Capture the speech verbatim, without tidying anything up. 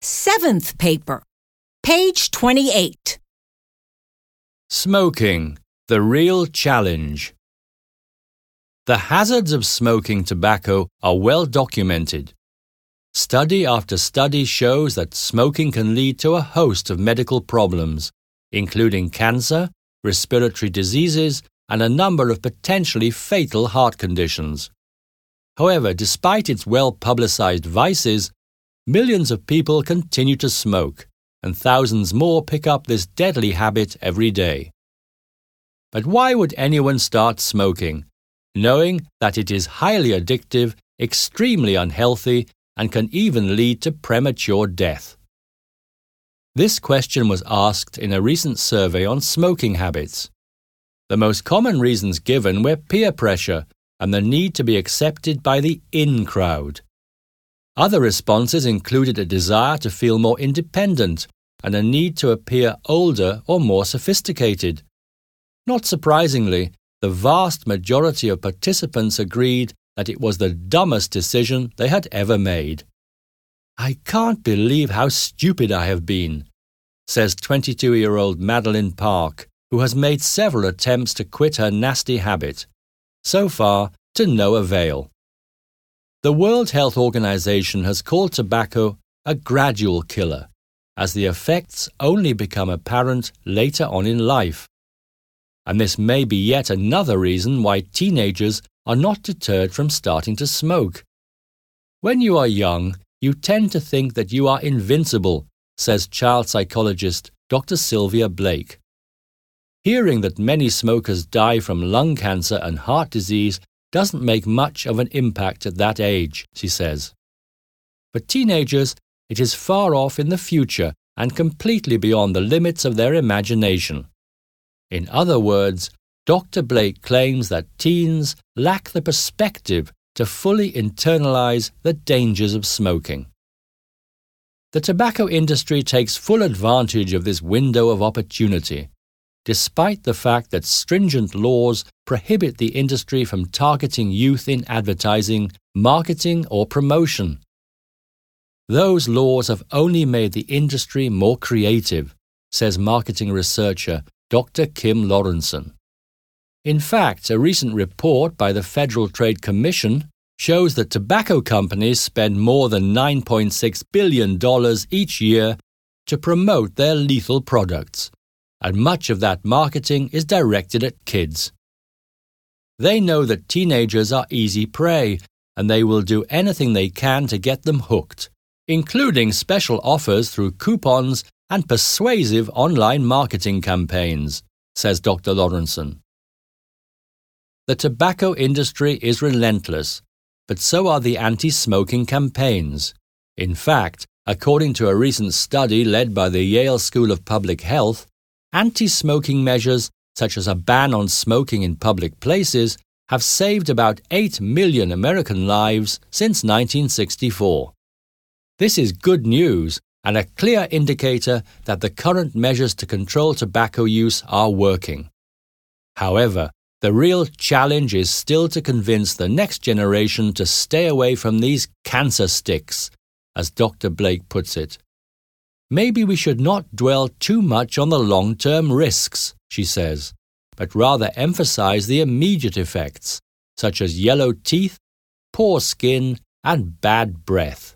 Seventh paper, page twenty-eight. Smoking, the real challenge. The hazards of smoking tobacco are well documented. Study after study shows that smoking can lead to a host of medical problems, including cancer, respiratory diseases, and a number of potentially fatal heart conditions. However, despite its well-publicized vices, millions of people continue to smoke, and thousands more pick up this deadly habit every day. But why would anyone start smoking, knowing that it is highly addictive, extremely unhealthy, and can even lead to premature death? This question was asked in a recent survey on smoking habits. The most common reasons given were peer pressure and the need to be accepted by the in crowd. Other responses included a desire to feel more independent and a need to appear older or more sophisticated. Not surprisingly, the vast majority of participants agreed that it was the dumbest decision they had ever made. "I can't believe how stupid I have been," says twenty-two-year-old Madeline Park, who has made several attempts to quit her nasty habit. So far, to no avail. The World Health Organization has called tobacco a gradual killer, as the effects only become apparent later on in life. And this may be yet another reason why teenagers are not deterred from starting to smoke. When you are young, you tend to think that you are invincible, says child psychologist Doctor Sylvia Blake. Hearing that many smokers die from lung cancer and heart disease doesn't make much of an impact at that age, she says. For teenagers, it is far off in the future and completely beyond the limits of their imagination. In other words, Doctor Blake claims that teens lack the perspective to fully internalize the dangers of smoking. The tobacco industry takes full advantage of this window of opportunity, despite the fact that stringent laws prohibit the industry from targeting youth in advertising, marketing, or promotion. Those laws have only made the industry more creative, says marketing researcher Doctor Kim Lawrenson. In fact, a recent report by the Federal Trade Commission shows that tobacco companies spend more than nine point six billion dollars each year to promote their lethal products, and much of that marketing is directed at kids. They know that teenagers are easy prey, and they will do anything they can to get them hooked, including special offers through coupons and persuasive online marketing campaigns, says Doctor Lawrenson. The tobacco industry is relentless, but so are the anti-smoking campaigns. In fact, according to a recent study led by the Yale School of Public Health, anti-smoking measures, such as a ban on smoking in public places, have saved about eight million American lives since nineteen sixty-four. This is good news and a clear indicator that the current measures to control tobacco use are working. However, the real challenge is still to convince the next generation to stay away from these cancer sticks, as Doctor Blake puts it. Maybe we should not dwell too much on the long-term risks, she says, but rather emphasize the immediate effects, such as yellow teeth, poor skin, and bad breath.